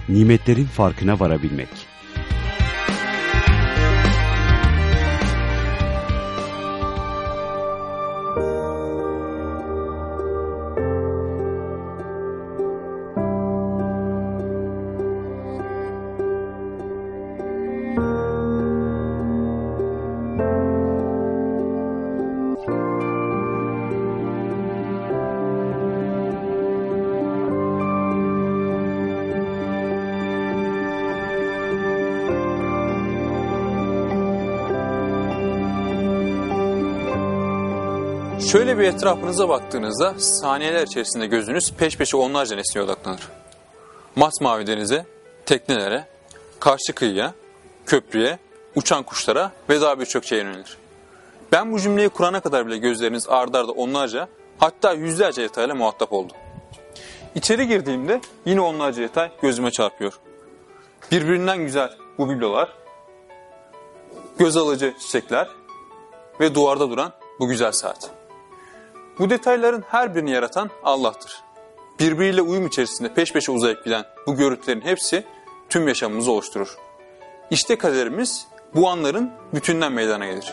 nimetlerin farkına varabilmek. Şöyle bir etrafınıza baktığınızda saniyeler içerisinde gözünüz peş peşe onlarca nesneye odaklanır. Masmavi denize, teknelere, karşı kıyıya, köprüye, uçan kuşlara ve daha birçok şeye yönelir. Ben bu cümleyi kurana kadar bile gözleriniz ardı arda onlarca, hatta yüzlerce detayla muhatap oldu. İçeri girdiğimde yine onlarca detay gözüme çarpıyor. Birbirinden güzel bu biblolar, göz alıcı çiçekler ve duvarda duran bu güzel saat. Bu detayların her birini yaratan Allah'tır. Birbiriyle uyum içerisinde peş peşe uzayıp giden bu görüntülerin hepsi tüm yaşamımızı oluşturur. İşte kaderimiz bu anların bütünden meydana gelir.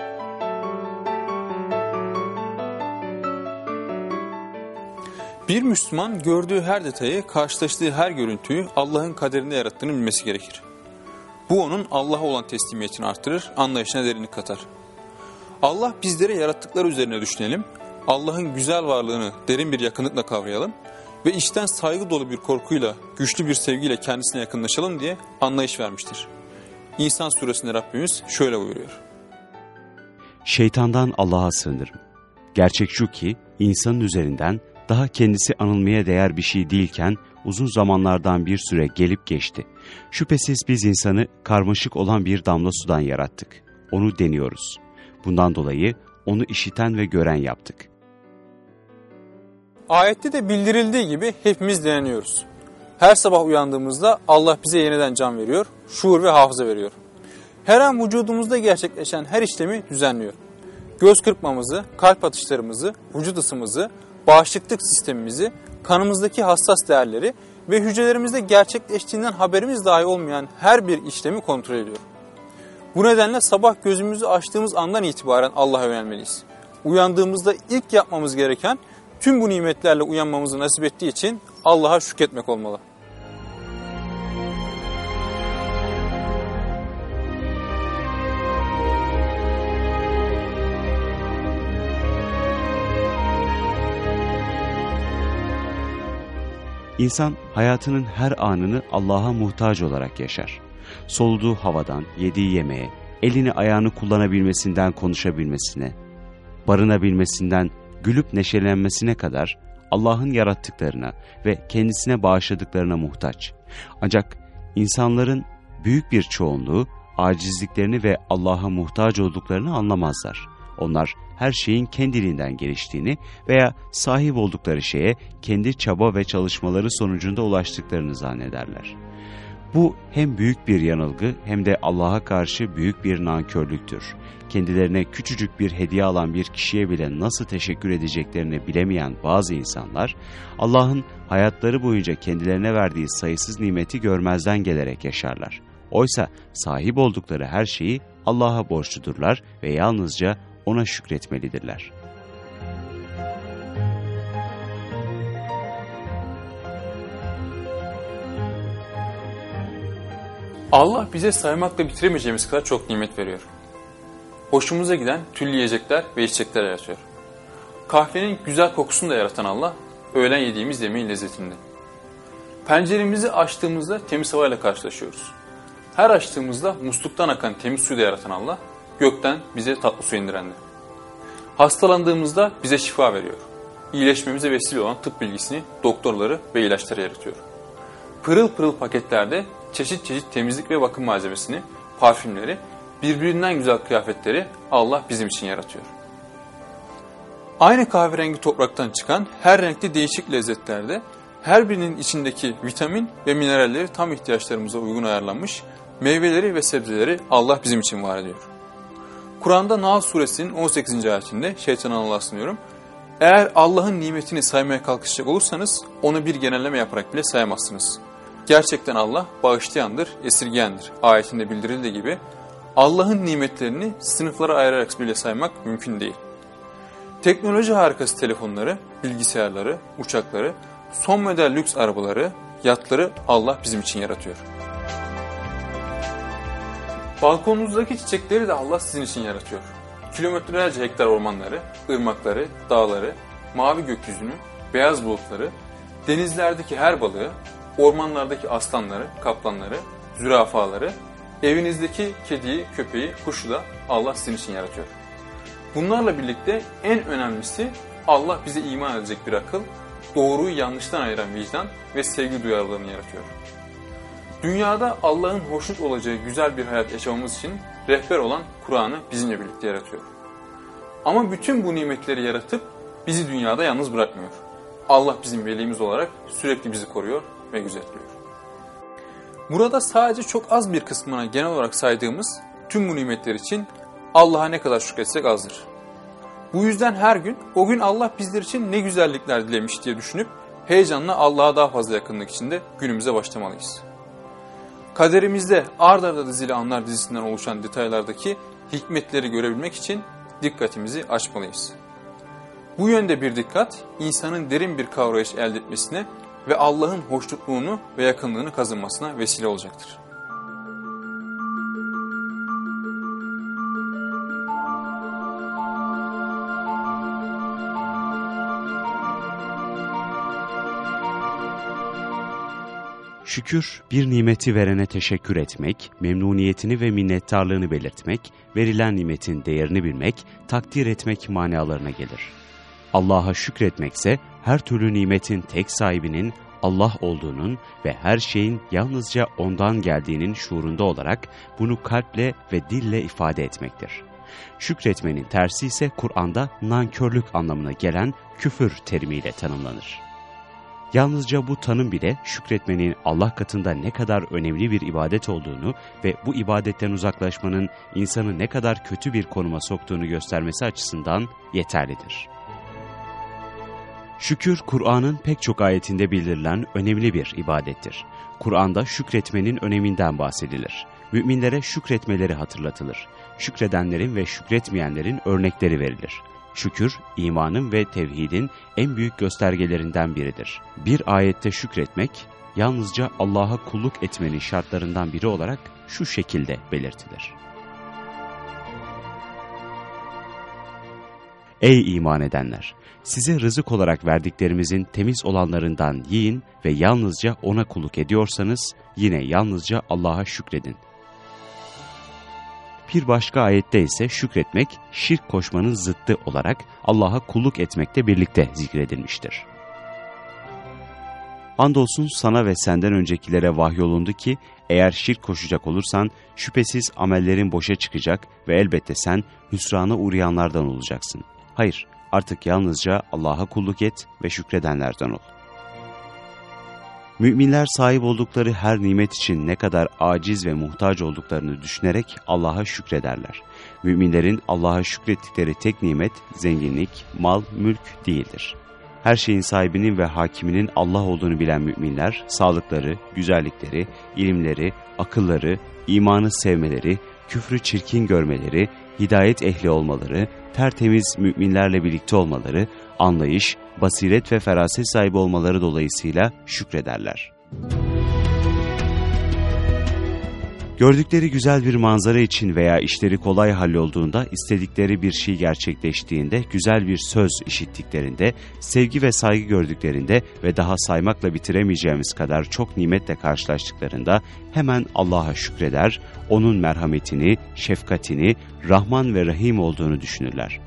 Bir Müslüman gördüğü her detayı, karşılaştığı her görüntüyü Allah'ın kaderinde yarattığını bilmesi gerekir. Bu onun Allah'a olan teslimiyetini artırır, anlayışına derinlik katar. Allah bizlere yarattıkları üzerine düşünelim, Allah'ın güzel varlığını derin bir yakınlıkla kavrayalım ve içten saygı dolu bir korkuyla, güçlü bir sevgiyle kendisine yakınlaşalım diye anlayış vermiştir. İnsan suresinde Rabbimiz şöyle buyuruyor. Şeytandan Allah'a sığınırım. Gerçek şu ki insanın üzerinden daha kendisi anılmaya değer bir şey değilken uzun zamanlardan bir süre gelip geçti. Şüphesiz biz insanı karmaşık olan bir damla sudan yarattık. Onu deniyoruz. Bundan dolayı onu işiten ve gören yaptık. Ayette de bildirildiği gibi hepimiz deneniyoruz. Her sabah uyandığımızda Allah bize yeniden can veriyor, şuur ve hafıza veriyor. Her an vücudumuzda gerçekleşen her işlemi düzenliyor. Göz kırpmamızı, kalp atışlarımızı, vücut ısımızı, bağışıklık sistemimizi, kanımızdaki hassas değerleri ve hücrelerimizde gerçekleştiğinden haberimiz dahi olmayan her bir işlemi kontrol ediyor. Bu nedenle sabah gözümüzü açtığımız andan itibaren Allah'a yönelmeliyiz. Uyandığımızda ilk yapmamız gereken tüm bu nimetlerle uyanmamızı nasip ettiği için Allah'a şükretmek olmalı. İnsan hayatının her anını Allah'a muhtaç olarak yaşar. Soluduğu havadan, yediği yemeğe, elini ayağını kullanabilmesinden konuşabilmesine, barınabilmesinden gülüp neşelenmesine kadar Allah'ın yarattıklarına ve kendisine bağışladıklarına muhtaç. Ancak insanların büyük bir çoğunluğu acizliklerini ve Allah'a muhtaç olduklarını anlamazlar. Onlar her şeyin kendiliğinden geliştiğini veya sahip oldukları şeye kendi çaba ve çalışmaları sonucunda ulaştıklarını zannederler. Bu hem büyük bir yanılgı hem de Allah'a karşı büyük bir nankörlüktür. Kendilerine küçücük bir hediye alan bir kişiye bile nasıl teşekkür edeceklerini bilemeyen bazı insanlar, Allah'ın hayatları boyunca kendilerine verdiği sayısız nimeti görmezden gelerek yaşarlar. Oysa sahip oldukları her şeyi Allah'a borçludurlar ve yalnızca O'na şükretmelidirler. Allah bize saymakla bitiremeyeceğimiz kadar çok nimet veriyor. Hoşumuza giden türlü yiyecekler ve içecekler yaratıyor. Kahvenin güzel kokusunu da yaratan Allah, öğlen yediğimiz yemeğin lezzetinde. Penceremizi açtığımızda temiz havayla karşılaşıyoruz. Her açtığımızda musluktan akan temiz suyu da yaratan Allah, gökten bize tatlı su indirendi. Hastalandığımızda bize şifa veriyor. İyileşmemize vesile olan tıp bilgisini, doktorları ve ilaçları yaratıyor. Pırıl pırıl paketlerde çeşit çeşit temizlik ve bakım malzemesini, parfümleri, birbirinden güzel kıyafetleri Allah bizim için yaratıyor. Aynı kahverengi topraktan çıkan her renkli değişik lezzetlerde her birinin içindeki vitamin ve mineralleri tam ihtiyaçlarımıza uygun ayarlanmış meyveleri ve sebzeleri Allah bizim için var ediyor. Kur'an'da Nahl suresinin 18. ayetinde şeytana Allah'a sınıyorum. Eğer Allah'ın nimetini saymaya kalkışacak olursanız onu bir genelleme yaparak bile sayamazsınız. Gerçekten Allah bağışlayandır, esirgeyendir. Ayetinde bildirildiği gibi Allah'ın nimetlerini sınıflara ayırarak bile saymak mümkün değil. Teknoloji harikası telefonları, bilgisayarları, uçakları, son model lüks arabaları, yatları Allah bizim için yaratıyor. Balkonunuzdaki çiçekleri de Allah sizin için yaratıyor. Kilometrelerce hektar ormanları, ırmakları, dağları, mavi gökyüzünü, beyaz bulutları, denizlerdeki her balığı, ormanlardaki aslanları, kaplanları, zürafaları, evinizdeki kediyi, köpeği, kuşu da Allah sizin için yaratıyor. Bunlarla birlikte en önemlisi Allah bize iman edecek bir akıl, doğruyu yanlıştan ayıran vicdan ve sevgi duyarlılığını yaratıyor. Dünyada Allah'ın hoşnut olacağı güzel bir hayat yaşamamız için rehber olan Kur'an'ı bizimle birlikte yaratıyor. Ama bütün bu nimetleri yaratıp bizi dünyada yalnız bırakmıyor. Allah bizim velimiz olarak sürekli bizi koruyor ve gözetliyor. Burada sadece çok az bir kısmına genel olarak saydığımız tüm bu nimetler için Allah'a ne kadar şükretsek azdır. Bu yüzden her gün o gün Allah bizler için ne güzellikler dilemiş diye düşünüp heyecanla Allah'a daha fazla yakınlık içinde günümüze başlamalıyız. Kaderimizde ard arda dizili anlar dizisinden oluşan detaylardaki hikmetleri görebilmek için dikkatimizi açmalıyız. Bu yönde bir dikkat, insanın derin bir kavrayış elde etmesine ve Allah'ın hoşnutluğunu ve yakınlığını kazanmasına vesile olacaktır. Şükür, bir nimeti verene teşekkür etmek, memnuniyetini ve minnettarlığını belirtmek, verilen nimetin değerini bilmek, takdir etmek manalarına gelir. Allah'a şükretmekse, her türlü nimetin tek sahibinin Allah olduğunun ve her şeyin yalnızca O'ndan geldiğinin şuurunda olarak bunu kalple ve dille ifade etmektir. Şükretmenin tersi ise Kur'an'da nankörlük anlamına gelen küfür terimiyle tanımlanır. Yalnızca bu tanım bile şükretmenin Allah katında ne kadar önemli bir ibadet olduğunu ve bu ibadetten uzaklaşmanın insanı ne kadar kötü bir konuma soktuğunu göstermesi açısından yeterlidir. Şükür, Kur'an'ın pek çok ayetinde bildirilen önemli bir ibadettir. Kur'an'da şükretmenin öneminden bahsedilir. Müminlere şükretmeleri hatırlatılır. Şükredenlerin ve şükretmeyenlerin örnekleri verilir. Şükür, imanın ve tevhidin en büyük göstergelerinden biridir. Bir ayette şükretmek, yalnızca Allah'a kulluk etmenin şartlarından biri olarak şu şekilde belirtilir. Ey iman edenler! Size rızık olarak verdiklerimizin temiz olanlarından yiyin ve yalnızca O'na kulluk ediyorsanız yine yalnızca Allah'a şükredin. Bir başka ayette ise şükretmek, şirk koşmanın zıttı olarak Allah'a kulluk etmekle birlikte zikredilmiştir. Andolsun sana ve senden öncekilere vahyolundu ki, eğer şirk koşacak olursan şüphesiz amellerin boşa çıkacak ve elbette sen hüsrana uğrayanlardan olacaksın. Hayır, artık yalnızca Allah'a kulluk et ve şükredenlerden ol. Müminler sahip oldukları her nimet için ne kadar aciz ve muhtaç olduklarını düşünerek Allah'a şükrederler. Müminlerin Allah'a şükrettikleri tek nimet, zenginlik, mal, mülk değildir. Her şeyin sahibinin ve hakiminin Allah olduğunu bilen müminler, sağlıkları, güzellikleri, ilimleri, akılları, imanı sevmeleri, küfrü çirkin görmeleri, hidayet ehli olmaları, tertemiz müminlerle birlikte olmaları, anlayış, basiret ve feraset sahibi olmaları dolayısıyla şükrederler. Gördükleri güzel bir manzara için veya işleri kolay hallolduğunda, istedikleri bir şey gerçekleştiğinde, güzel bir söz işittiklerinde, sevgi ve saygı gördüklerinde ve daha saymakla bitiremeyeceğimiz kadar çok nimetle karşılaştıklarında hemen Allah'a şükreder, O'nun merhametini, şefkatini, Rahman ve Rahim olduğunu düşünürler.